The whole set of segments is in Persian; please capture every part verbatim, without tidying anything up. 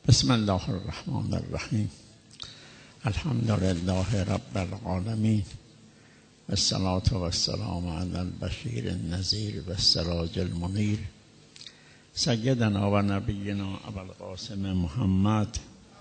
بسم الله الرحمن الرحیم. الحمد لله رب العالمین و الصلاة و السلام علی البشیر النذیر و السراج المنیر سیدنا و نبینا ابوالقاسم محمد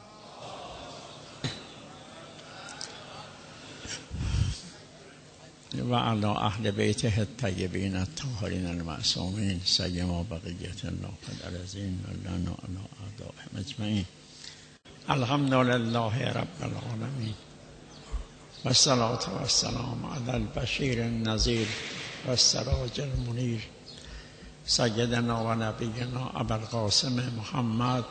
و علی اهل بیته الطیبین الطاهرین المعصومین سیما بقیت الله فی الارضین و لنا علی اعدائهم اجمعین. الحمد لله رب العالمین و الصلاة و السلام علی البشیر النذیر و السراج المنیر سیدنا و نبینا ابوالقاسم محمد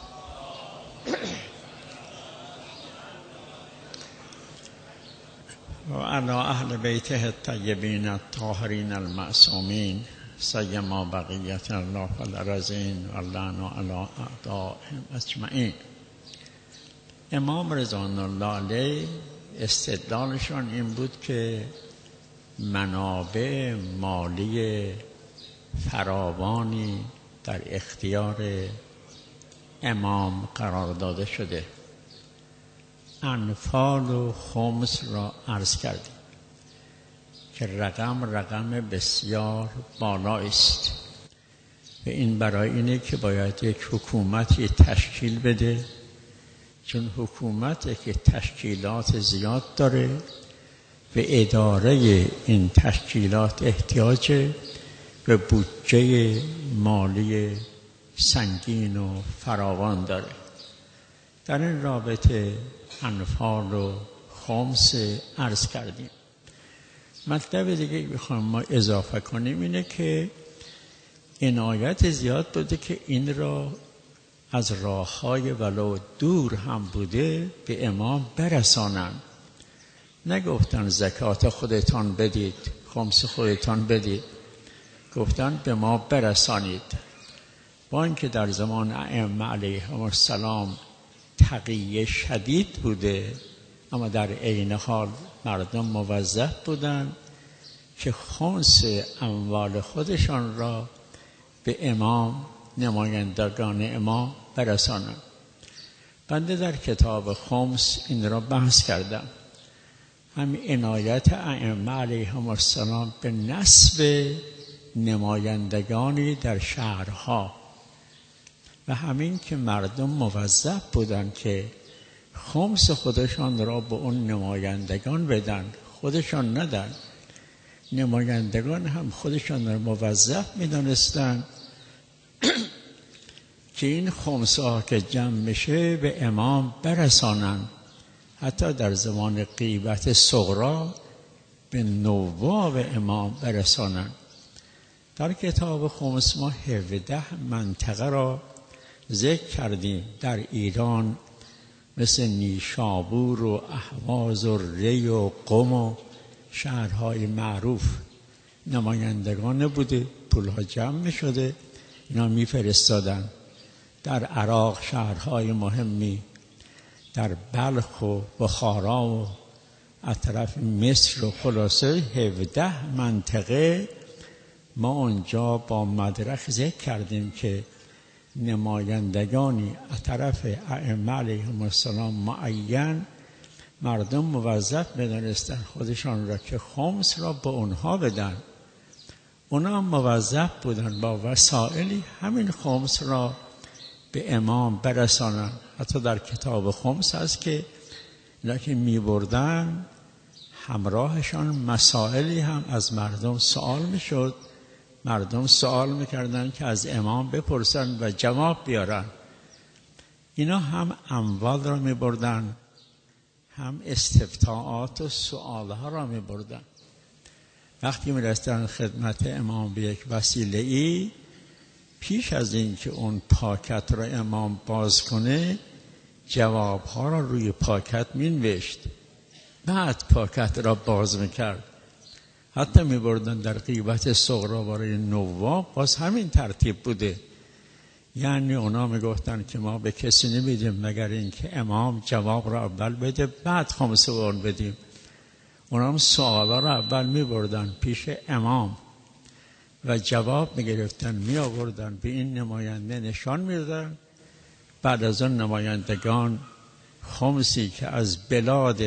و علی اهل بیته الطیبین الطاهرین المعصومین سیما بقیت الله فی الارضین و لنا علی اعدائهم اجمعین. امام رضوان الله علیه استدلالشان این بود که منابع مالی فراوانی در اختیار امام قرار داده شده. انفال و خمس را عرض کردیم که رقم رقم بسیار بالایی است و این برای اینه که باید یک حکومتی تشکیل بده، چون حکومت که تشکیلات زیاد داره و اداره این تشکیلات احتیاج به بودجه مالی سنگین و فراوان داره. در این رابطه انفال و خمس عرض کردیم. مطلب دیگه بخوایم ما اضافه کنیم اینه که عنایت زیاد بوده که این را از راه‌های ولو دور هم بوده به امام برسانن. نگفتن زکات خودتان بدید، خمس خودتان بدید، گفتن به ما برسانید. با اینکه در زمان ائمه علیهم السلام تقیه شدید بوده، اما در عین حال مردم موظف بودن که خمس اموال خودشان را به امام، نمایندگان امام برسانند. بنده در کتاب خمس این را بحث کردم. همین عنایت ائمه علیهم السلام به نصب نمایندگانی در شهرها و همین که مردم موظف بودند که خمس خودشان را به اون نمایندگان بدن، خودشان ندن. نمایندگان هم خودشان را موظف می‌دانستند که این خمس ها که جمع میشه به امام برسانند. حتی در زمان غیبت صغرا به نواب امام برسانند. در کتاب خمس ما هفده منطقه را ذکر کردیم در ایران، مثل نیشابور و اهواز و ری و قم و شهرهای معروف نمایندگان بوده، پولها جمع می شده، اینا می فرستادن. در عراق شهرهای مهمی، در بلخ و بخارا و اطراف مصر و خلاصه هفده منطقه ما اونجا با مدرک ذکر کردیم که نمایندگانی از طرف ائمه علیهم السلام معین مردم موظف می‌دانستند خودشان را که خمس را به اونها بدن. اونا موظف بودن با وسائلی همین خمس را به امام برسانند. حتی در کتاب خمس هست که اینا که می‌بردن همراهشان مسائلی هم از مردم سوال می‌شد. مردم سوال میکردن که از امام بپرسن و جواب بیارن. اینا هم اموال را میبردن، هم استفتاءات و سؤالها را میبردن. وقتی میرستن خدمت امام به یک وسیله ای، پیش از این که اون پاکت را امام باز کنه جوابها را روی پاکت مینوشت، بعد پاکت را باز میکرد. حتی می بردن در غیبت صغرا برای نواب باز همین ترتیب بوده. یعنی اونا می گفتن که ما به کسی نمیدیم مگر اینکه امام جواب را اول بده بعد خمس اون بدیم. اونا هم سوالا را اول می بردن پیش امام و جواب می گرفتن، می آوردن به این نماینده نشان می دادن بعد از آن نمایندگان خمسی که از بلاد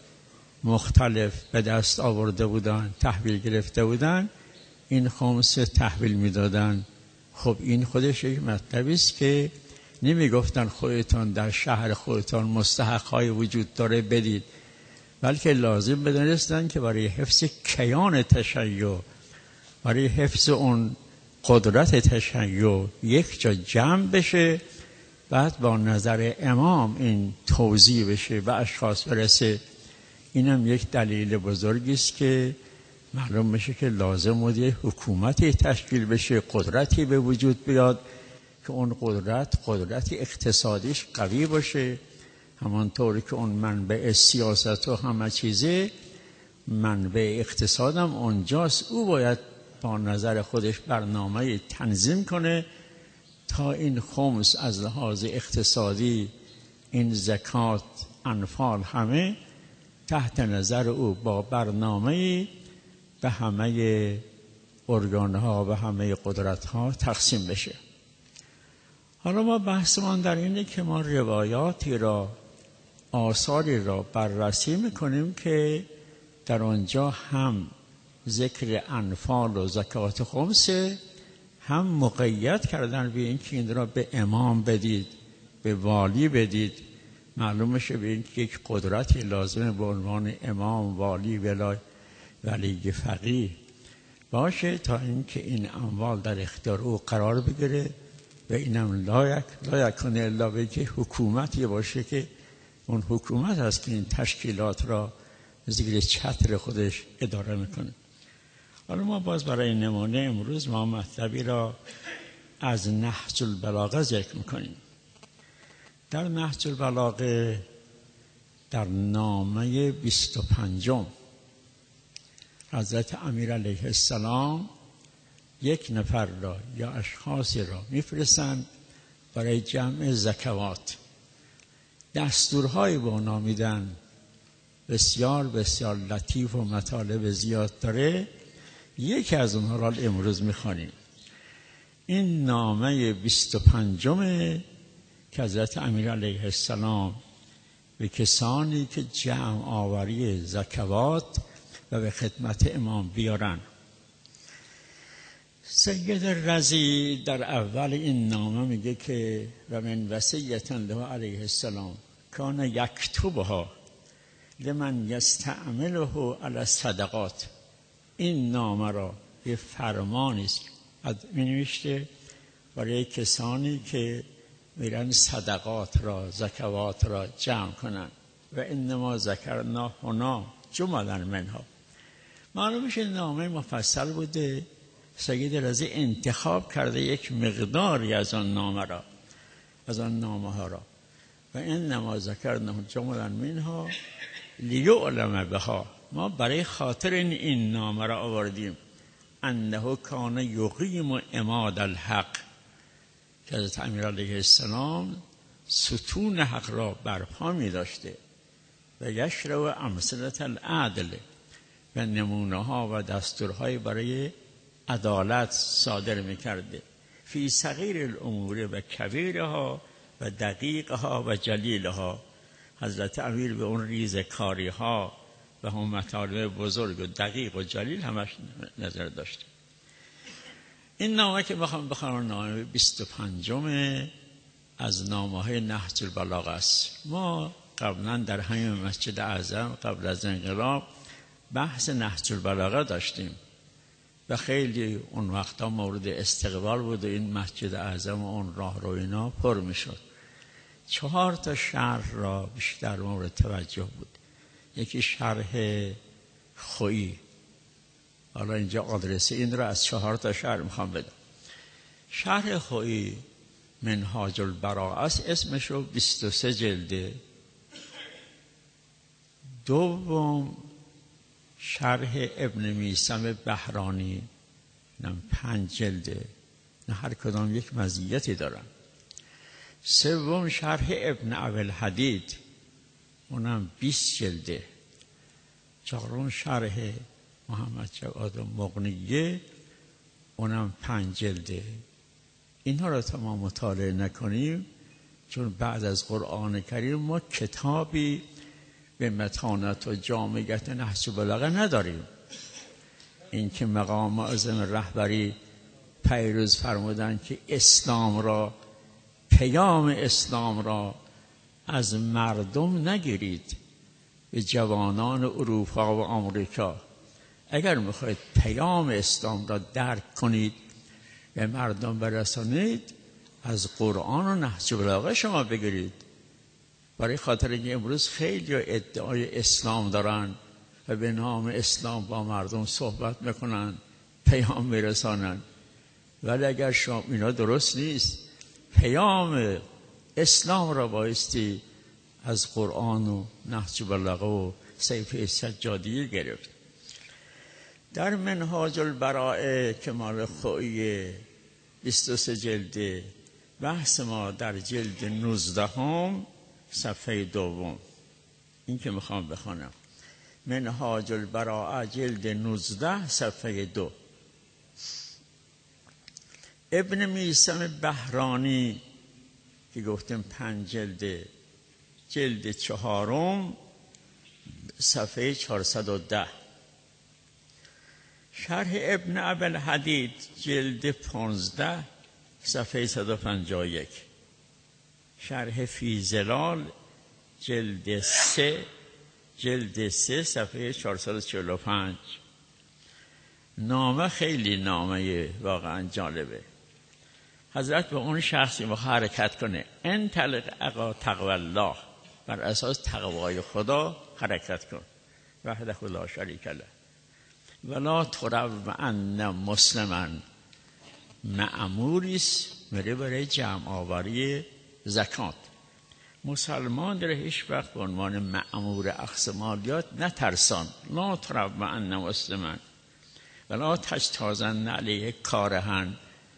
مختلف به دست آورده بودن، تحویل گرفته بودن، این خمس تحویل میدادن. خب این خودش یک مطلبی است که نمیگفتن خودتان در شهر خودتان مستحق‌های وجود داره بدید، بلکه لازم بدانستن که برای حفظ کیان تشیع، برای حفظ اون قدرت تشیع یک جا جمع بشه، بعد با نظر امام این توزیع بشه و اشخاص برسه. اینم یک دلیل بزرگی است که معلوم بشه که لازم بود یک حکومتی تشکیل بشه، قدرتی به وجود بیاد که اون قدرت قدرت اقتصادیش قوی باشه، همانطوری که اون منبع سیاست و همه چیزه منبع اقتصادم اونجاست. او باید با نظر خودش برنامه تنظیم کنه تا این خمس از لحاظ اقتصادی، این زکات، انفال، همه تحت نظر او با برنامه به همه ارگانها و همه قدرتها تقسیم بشه. حالا ما بحثمان در اینه که ما روایاتی را، آثاری را بررسی میکنیم که در آنجا هم ذکر انفال و زکات خمسه، هم مقید کردن به این که این را به امام بدید، به والی بدید. معلوم میشه به این که یک قدرتی لازمه به عنوان امام، والی، ولای ولی فقیه باشه تا اینکه این اموال در اختیار او قرار بگیره و اینم لایک لایکنه الا به که حکومتی باشه که اون حکومت هست که این تشکیلات را زیر چتر خودش اداره میکنه. حالا ما باز برای نمونه امروز ما مطلبی را از نهج البلاغه ذکر میکنیم. در نهج البلاغه در نامه بیست و پنجم حضرت امیر علیه السلام یک نفر را یا اشخاصی را میفرستند برای جمع زکوات. دستورهای به اونا میدن بسیار بسیار لطیف و مطالب زیاد داره. یکی از اونها را امروز میخوانیم. این نامه بیست و پنجمه که حضرت امیر علیه السلام به کسانی که جمع آوری زکوات و به خدمت امام بیارن. سید رضی در اول این نامه میگه که و من وصیة له علیه السلام کان یکتبها لمن یستعمله علی الصدقات. این نامه را یه فرمانی است می نوشته برای کسانی که میرن صدقات را، زکوات را جمع کنن. و انما ذکرنا هنا جملا منها. معلوم میشه نامه مفصل بوده. سید رضی انتخاب کرده یک مقداری از آن نامه را، از آن نامه ها را. و انما ذکرنا جملا منها لیعلم بها. ما برای خاطر این, این نامه را آوردیم انه کان یقیم عماد الحق، که حضرت امیر علیه السلام ستون حق را برپا می داشته و یشرع امثلة العدل و نمونه ها و دستورهای برای عدالت صادر می کرده فی صغیر الامور و کبیرها و دقیقها و جلیلها. حضرت امیر به اون ریزکاری ها و هم مطالب بزرگ و دقیق و جلیل همش نظر داشته. این نامه که بخوام بخوام نامه بیست و پنجم از نامه های نهج البلاغه است. ما قبلا در همین مسجد اعظم قبل از انقلاب بحث نهج البلاغه داشتیم و خیلی اون وقتا مورد استقبال بود و این مسجد اعظم و اون راه رو اینا پر می شد. چهار تا شرح را بیشتر مورد توجه بود. یکی شرح خویی، حالا اینجا آدرس این را از چهار تا شرح میخوام بدم. شرح خویی منهاج البراءه است، اسمشو بیست و سه جلده. دوم شرح ابن میثم بهرانی نم پنج جلده، نه هر کدام یک مزیتی دارن. سوم شرح ابن ابوالحدید اونم بیست جلده. چهارم شرح محمد جواد مغنیه اونم پنج جلده. اینها را تا ما مطالعه نکنیم چون بعد از قرآن کریم ما کتابی به متانت و جامعیت نهج البلاغه نداریم. این که مقام اعظم رهبری پیروز فرمودن که اسلام را، پیام اسلام را از مردم نگیرید، به جوانان اروپا و آمریکا. اگر میخواید پیام اسلام را درک کنید، به مردم برسانید، از قرآن و نهج البلاغه شما بگیرید. برای خاطر اینکه امروز خیلی ادعای اسلام دارن و به نام اسلام با مردم صحبت میکنن، پیام میرسانن، ولی اگر شما اینا درست نیست. پیام اسلام را بایستی از قرآن و نهج البلاغه و صحیفه سجادیه گرفت. در منهاج البراءه که مال خویی بیست و سه جلده، بحث ما در جلد نوزده هم صفحه دوم، این که میخوام بخونم، منهاج البراءه جلد نوزده صفحه دو. ابن میثم بهرانی که گفتم پنج جلده، جلد چهارم صفحه چهارصد و ده. شرح ابن ابوالحدید جلد پانزده صفحه صد و پنجاه و یک. شرح فی ظلال جلد سه جلد سه صفحه چهارصد و چهل و پنج. نامه خیلی نامه واقعا جالبه. حضرت به اون شخصی با حرکت کنه، انطلق اقا تقوی الله، بر اساس تقوای خدا حرکت کن، وحده لا شریک له، ولا ترو ان مسلما، مأموریست میره برای جمع آوری زکات. مسلمان در هیچ وقت به عنوان مأمور اخذ مالیات نترسان. لا ترو ان مسلما ولا تجتازن علیه کارهن،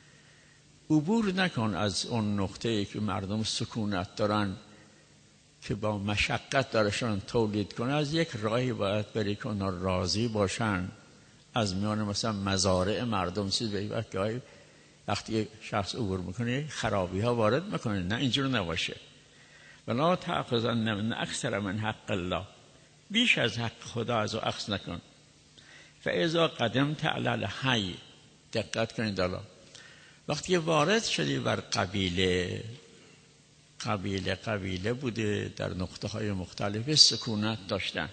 عبور نکن از اون نقطه‌ای که مردم سکونت دارن که با مشقت دارشان تولید کنه. از یک راهی باید بری که اونا راضی باشن. از میان مثلا مزارع مردم چیز به وقتی وقتی شخص عبور میکنه خرابی ها وارد میکنه، نه اینجور نباشه. ولا تأخذن من اکثر من حق الله، بیش از حق خدا از او اخذ نکن. فاذا قدمت علی الحی، دقت کنید حالا وقتی وارد شدی بر قبیله، قبیله قبیله بوده در نقطه های مختلف سکونت داشتن،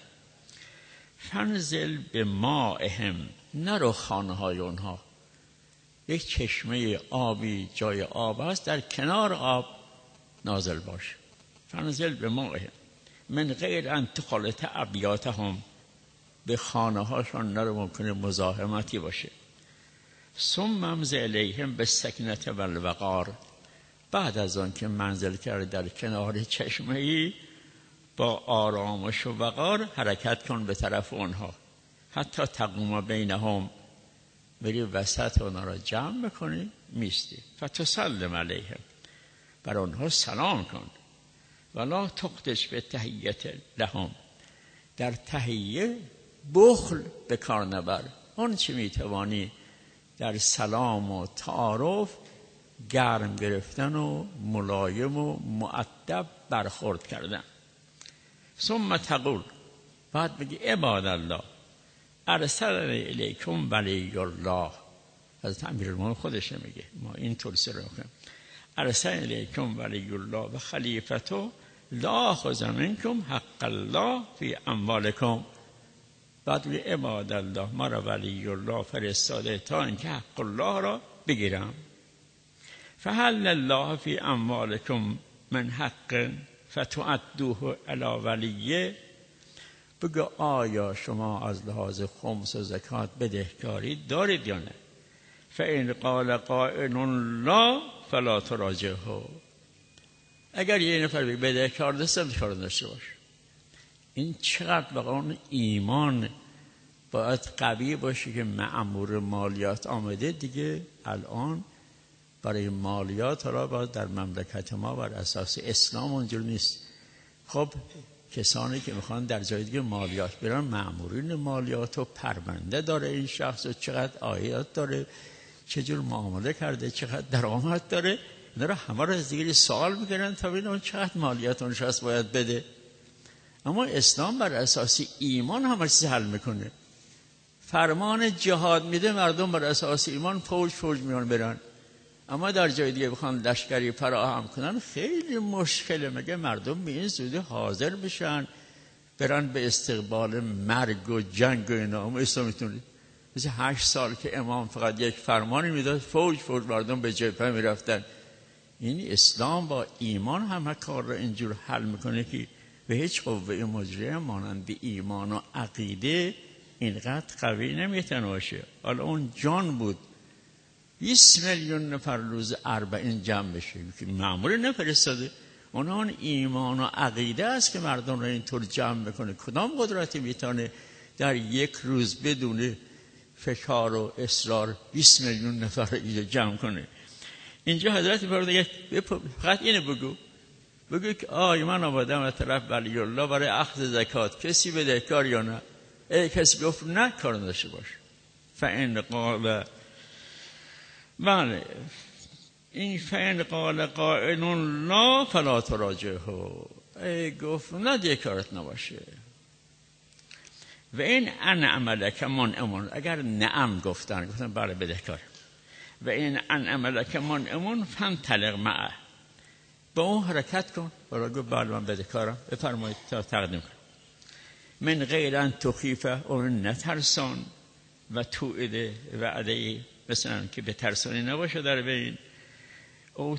فنزل به مائهم، نرو خانه های اونها. یک چشمه آبی جای آب هست، در کنار آب نازل باش. فنزل به مائهم من غیر ان تخالط ابیاتهم، به خانه هاشون نرو، ممکنه مزاحمتی باشه. ثم امض الیهم بالسکینة والوقار، بعد از آن که منزل کرد در کنار چشمه‌ای، با آرامش و وقار حرکت کن به طرف اونها. حتی تقوم بینهم، بری وسط اونها را جمع بکنی، میستی. فتسلم علیهم، بر اونها سلام کن. ولا تخدش به تحیت لهم، در تحیه بخل به کار نبر. اون چی میتوانی در سلام و تعارف گرم گرفتن و ملایم و مؤدب برخورد کردن. ثم تقول، بعد بگی عباد الله ارسلنی الیکم ولی الله. حضرت امیرالمومنین خودش میگه، ما این طور سر میکنیم. ارسلنی الیکم ولی الله و خلیفته لا اخذ منکم حق الله فی اموالکم. بعد بگی عباد الله، ما را ولی الله فرستاده تا اینکه حق الله را بگیرم. فهل الله فی اموالکم من حق فتؤدوه الی ولیه. بگو آیا شما از لحاظ خمس و زکات بدهکاری دارید یا نه؟ فإن قال قائل لا فلا تراجعه. اگر یه نفر بگه بدهکار دستم کار داشته باش. این چقدر واقعا ایمان باید قوی باشه که مأمور مالیات آمده دیگه. الان برای مالیات را باید در مملکت ما بر اساس اسلام اونجور نیست. خب کسانی که میخوان در جای دیگه مالیات برن، مأمورین مالیات و پرونده داره این شخص و چقدر عایدات داره، چجور معامله کرده، چقدر درآمد داره، اینا رو همه رو از دیگری سوال میکنن تا ببینن چقدر مالیات اونش هست باید بده. اما اسلام بر اساس ایمان همه چیز حل میکنه. فرمان جهاد میده، مردم بر اساس ایمان فوج فوج میان برن. اما در جای دیگه بخوان لشکری فراهم کنن خیلی مشکله. مگه مردم به این زودی حاضر بشن برن به استقبال مرگ و جنگ و اینا؟ اما اسلام میتونه مثل هشت سال که امام فقط یک فرمانی میداد فوج فوج مردم به جبهه میرفتن. این اسلام با ایمان همه کار رو اینجور حل میکنه که به هیچ قوه مجریه مانند ایمان و عقیده اینقدر قوی نمیتونه باشه. حالا اون جان بود بیست میلیون نفر روز اربعین جمع بشه که معمولی نفرستاده. اون ایمان و عقیده است که مردم رو اینطور جمع میکنه. کدام قدرتی میتونه در یک روز بدون فشار و اصرار بیست میلیون نفر رو جمع کنه؟ اینجا حضرت فرمودن فقط اینو بگو بگو که آی من آمدم از طرف ولی الله برای اخذ زکات، کسی بدهکار یا نه؟ ای کسی گفت نه کار نداشته باش. فإن قال بله این فإن قال قائل لا فلا تراجعه، ای گفت نه دیگه کارت نباشه. و این ان عملک منعم، اگر نعم گفتن گفتن بله بدهکار. و این ان عملک منعم فانطلق معه، با اون حرکت کن. برای گفت بله من بدهکارم، بفرمایید تا تقدیم کن. من غیر ان تخیفه، اون نترسان و توعده وعده مثلا که به ترسانی نباشه در بین، او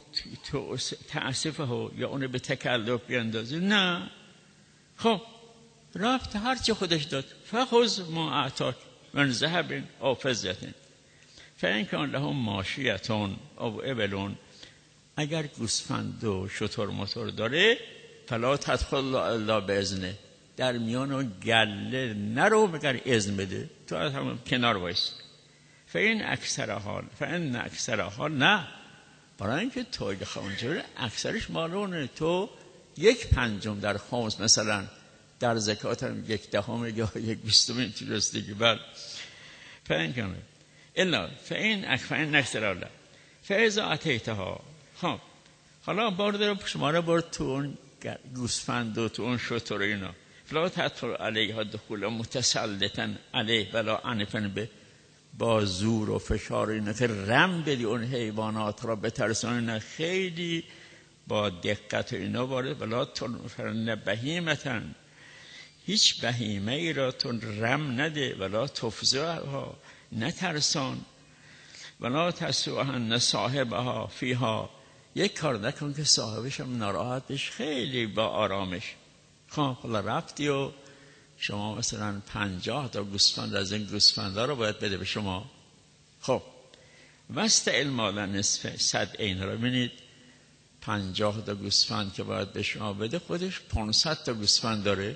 تأسفه ها یا اونو به تکلف بیندازی. نه خب رفت هر چی خودش داد. فخذ ما اعطاک من ذهب او فضة فإن کان له ماشیة او ابل، اگر گوسفند و شتر موتور داره فلا تدخل الا باذنه، در میان اون گله نرو مگر اذن بده، تو از همون کنار وایس. فإن اکثر حال فإن اکثر حال، نه برای اینکه تو اگه خونجوری اکثرش مالونه، تو یک پنجم در خمس مثلا در زکات هم یک دهم یا یک بیستم اینطور است دیگه. بله فإن کنه الا فإن اکفن اکثر حال فإذا اتیتها. خب حالا بار داره شما رو برد تو اون گوسفند و تو اون شتر اینا، فلا تدخل علیها دخول متسلطا علیه ولا عنفا به، با زور و فشار اینا که رم بدی اون حیوانات را بترسانی، نه خیلی با دقت اینا وارد. ولا تنفرن بهیمتا، هیچ بهیمه ای را تو رم نده. ولا تفزعها، نترسان. ولا تسوهن صاحبها فیها، یک کار نکن که صاحبش هم ناراحت بشه، خیلی با آرامش. خب حالا رفتی و شما مثلا پنجاه تا گوسفند از این گوسفندا رو باید بده به شما. خب وسط المال نصف صد عین را ببینید، پنجاه تا گوسفند که باید به شما بده، خودش پانصد تا گوسفند داره.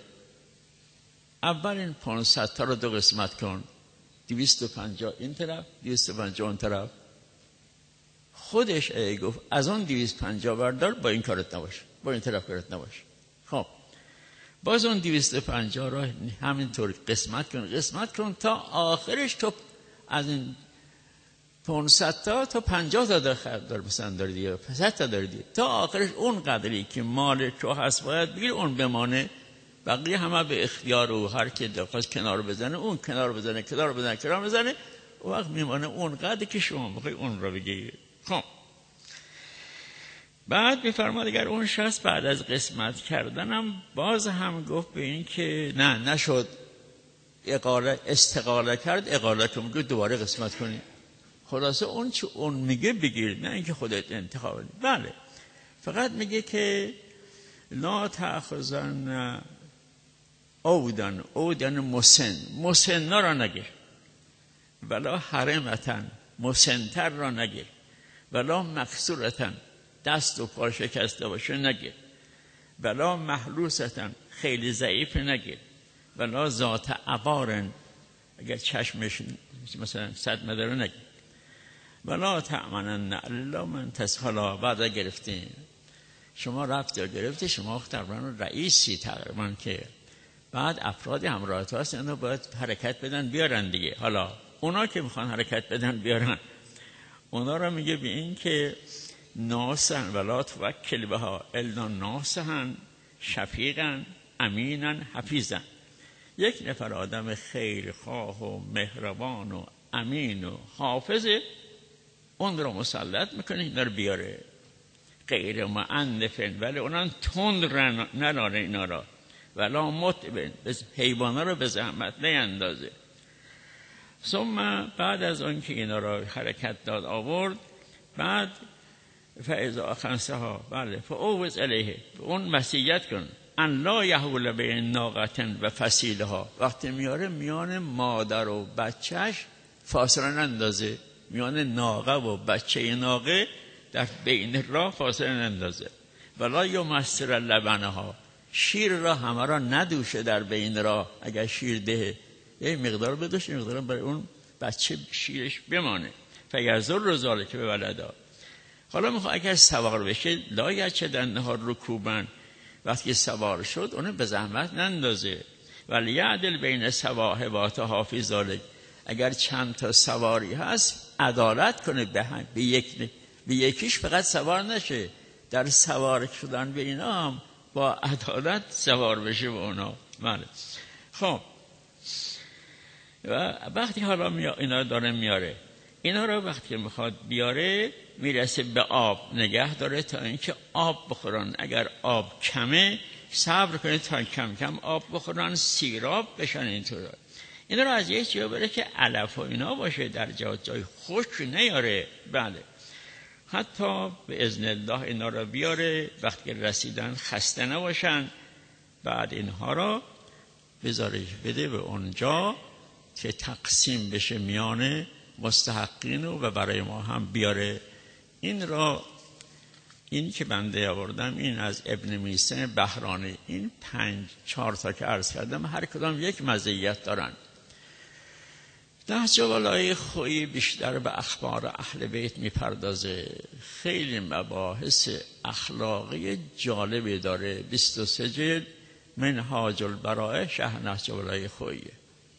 اول این پانصد تا رو دو قسمت کن، دویست و پنجاه این طرف دویست و پنجاه اون طرف. خودش ای گفت از اون دویست و پنجاه بردار، با این کارت نباش، با این طرف کارت نباش. خب باز اون دویست و پنجاه را همینطور قسمت کن قسمت کن تا آخرش تو از این پانصد تا تا پنجاه تا دار مثلا داری دیگه، صد تا داری دیگه، تا آخرش اون قدری که مال تو هست باید بگیر، اون بمانه. بقیه همه به اختیار و هر کی دلخواست کنار بزنه اون کنار بزنه کنار بزنه کنار بزنه، اون وقت میمانه اون قدری که شما بخوای اون رو بگیر. خب بعد میفرماد اگر اون شخص بعد از قسمت کردنم باز هم گفت به این که نه نشد، اقاله استقاله کرد، اقاله که میگه دوباره قسمت کنی. خلاصه اون چه اون میگه بگیر، نه اینکه خودت انتخاب کنی. بله فقط میگه که لا تأخذن اودن اودن مسن، مسن را نگیر، ولا حرمتن مسنتر را نگیر، ولا مکسورتن دست و پا شکسته باشه نگیر، ولا محلوستن خیلی ضعیف نگیر، ولا ذات عبارن اگر چشمش مثلا صد مدره نگیر، ولا تأمنن الا من تسهلا. بعد گرفتین شما رفت یا گرفتی، شما تقریبا رئیسی تقریبا که بعد افراد همراه تو هست، اینا باید حرکت بدن بیارن دیگه. حالا اونا که میخوان حرکت بدن بیارن، اونا را میگه به این که ناسن ولا توکل بها الا ناسهن شفیقن امینن حفیظن. یک نفر آدم خیر خواه و مهربان و امین و حافظه، اون رو مسلط میکنه اینا رو بیاره. غیر معنفن، ولی اونان تند نرانه اینا را، ولا متبن، حیوانا رو به زحمت نیندازه. ثم بعد از اون که اینا را حرکت داد آورد، بعد فاذا خمسها بله فاوز الیه، اون مسیحیت کن ان لا یحول بین ناقتن و فصیلها، وقتی میاره میان مادر و بچهش فاصله نندازه، میان ناقه و بچه ناقه در بین راه فاصله نندازه. ولا یمسر لبنها، شیر را همه را ندوشه در بین راه، اگر شیر ده یه مقدار بدوشه، مقدار برای اون بچه شیرش بمانه. فیزر رزاله که به ولدا. حالا میخواه اگر سوار بشه لا یچدن ها رکوبن، وقتی سوار شد اونو به زحمت نندازه. ولی یعدل بین سواحبات حافظ ذالک، اگر چند تا سواری هست عدالت کنه به هم، به یک به یکیش فقط سوار نشه، در سوار شدن به اینا هم با عدالت سوار بشه به اونا. بله. خب و وقتی حالا می... اینا داره میاره، اینا رو وقتی میخواد بیاره میرسه به آب، نگه داره تا اینکه آب بخورن. اگر آب کمه صبر کنید تا کم کم آب بخورن، سیراب بشن. اینطور اینا رو از یک جا بره که علف و اینا باشه، در جای جای خشک نیاره. بله. حتی به اذن الله اینا رو بیاره، وقتی رسیدن خسته نباشن. بعد اینها رو بذارش بده به اونجا که تقسیم بشه میان مستحقین و برای ما هم بیاره. این را این که بنده آوردم این از ابن میسن بهرانی، این پنج چهار تا که عرض کردم هر کدام یک مزیت دارن. نهج البلاغه خویی بیشتر به اخبار اهل بیت میپردازه، خیلی مباحث اخلاقی جالبی داره. بیست و سه جلد منهاج البراءه شرح نهج البلاغه خویی.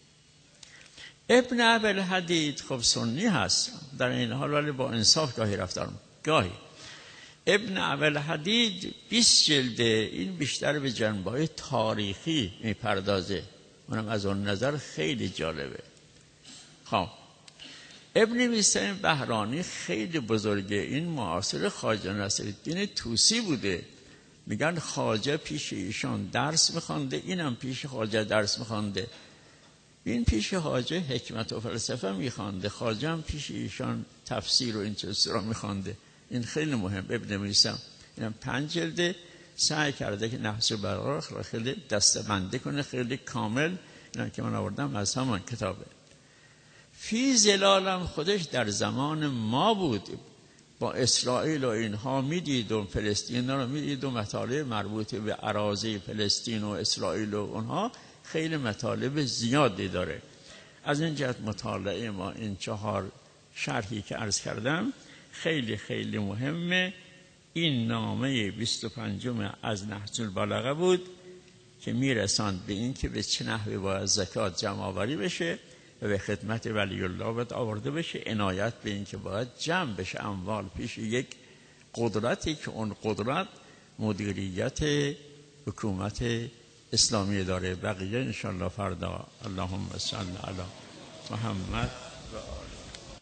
ابن ابوالحدید خب سنی هست در این حال، ولی با انصاف گاهی رفتارم گاهی. ابن ابوالحدید بیست جلده، این بیشتر به جنبه‌های تاریخی میپردازه، اونم از اون نظر خیلی جالبه. خب ابن میسن بهرانی خیلی بزرگه، این معاصر خواجه نصرالدین طوسی بوده. میگن خواجه پیش ایشان درس میخوانده، اینم پیش خواجه درس میخوانده. این پیش خواجه حکمت و فلسفه میخوانده، خواجه هم پیش ایشان تفسیر و این چیزا رو میخوانده. این خیلی مهم. ابن میسن اینم پنج جلده، سعی کرده که نهج البلاغه را خیلی دسته‌بندی کنه، خیلی کامل. اینا که من آوردم از همان کتابه. فی ظلالم خودش در زمان ما بود، با اسرائیل و اینها میدید و فلسطین رو میدید و مطالب مربوط به اراضی فلسطین و اسرائیل و اونها خیلی مطالب زیادی داره. از این جهت مطالعه ما این چهار شرحی که عرض کردم خیلی خیلی مهمه. این نامه بیست و پنجم از نهج البلاغه بود که میرساند به این که به چه نحوی باید زکات جمع آوری بشه و به خدمت ولی الله باید آورده بشه. عنایت به این که باید جمع بشه اموال پیش یک قدرتی که اون قدرت مدیریت حکومت اسلامی داره. بقیه انشاءالله فردا. اللهم صل علی محمد و